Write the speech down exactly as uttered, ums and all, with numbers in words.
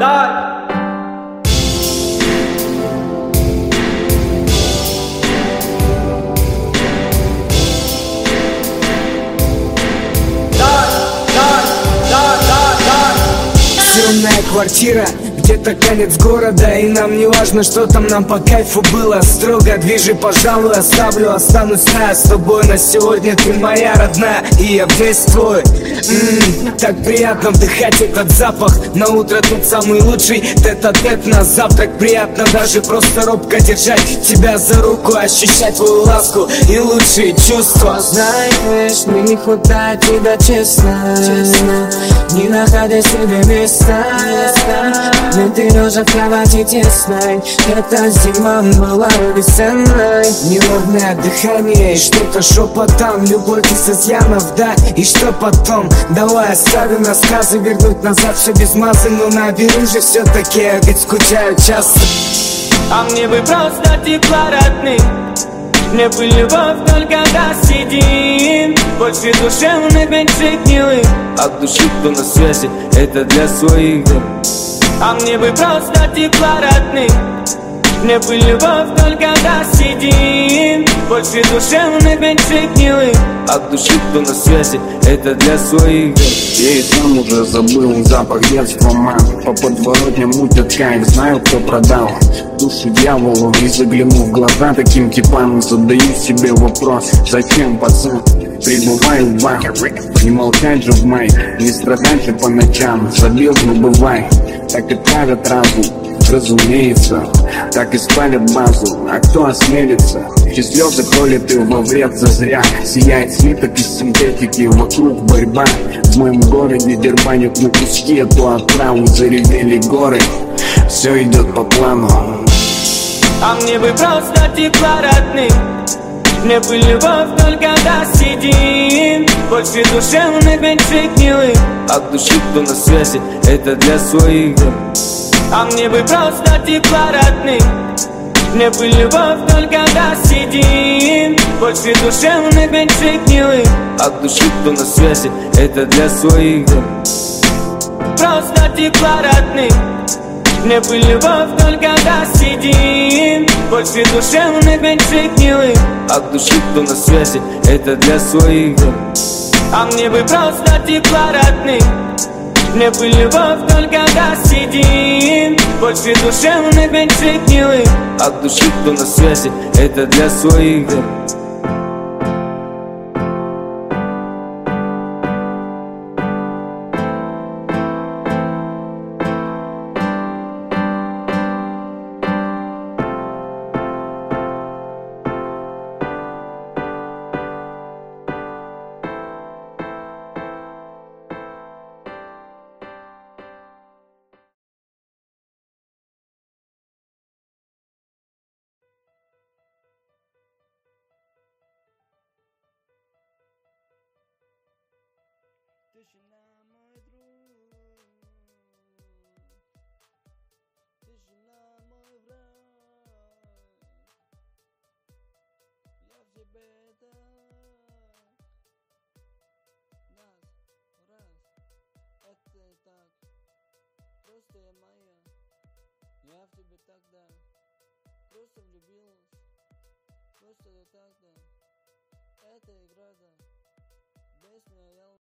дай. Съемная квартира, где-то конец города, и нам не важно, что там нам по кайфу было. Строго движи, пожалуй, оставлю, останусь я с тобой на сегодня. Ты моя родная, и я весь твой. М-м, так приятно вдыхать этот запах. На утро тот самый лучший тет-а-тет. На завтрак приятно даже просто робко держать тебя за руку, ощущать твою ласку и лучшие чувства. Знаешь, мне не хватает тебя, честно, честно, не находя себе места. Но ты лежа в кровати тесной, эта зима была бесценной. Неровное дыхание и что-то шепотом, любовь из изъянов, да, и что потом? Давай оставим рассказы, вернуть назад все без мазы. Но наберу же все-таки, я ведь скучаю часто. А мне бы просто тепла родных, мне бы любовь только когда сидим. Больше душевных, меньше гнилых. От души кто на связи, это для своих, да. А мне бы просто тепла родных, мне бы любовь только когда сидим. Больше душевных, меньше гнилых. От души кто на связи, это для своих, да. Я и сам уже забыл запах детства, мам. По подворотням мутят кайф, знаю, кто продал душу дьяволу. И заглянув в глаза таким типам, задаю себе вопрос: зачем, пацан, прибывай в бар? Не молчать же в май, не страдать же по ночам. Забил, ну бывай, так и правят разум, разумеется, так и спалят базу. А кто осмелится? Чьи слезы пролиты во вред зазря. Сияет свиток из синтетики, вокруг борьба. В моем городе дербанят на куски эту отраву. Заревели горы, все идет по плану. А мне бы просто тепла родных, мне бы любовь только когда сидим. Больше душевных, меньше гнилых. От души кто на связи, это для своих, да. А мне бы просто тепла родных, мне бы любовь только когда сидим. Больше душевных, меньше гнилых. От души кто на связи, это для своих, да. Просто тепла родных, мне бы любовь только когда сидим. Больше душевных, меньше гнилых. От души кто на связи, это для своих, да. А мне бы просто тепла родных, мне бы любовь только когда сидим. Больше душевных, меньше гнилых. От души кто на связи, это для своих, да. Тишина, мой друг, тишина, мой враг. Я в тебе так, раз, раз, это так, просто я моя. Я в тебе тогда просто влюбилась, просто я тогда. Это игра, да, без меня я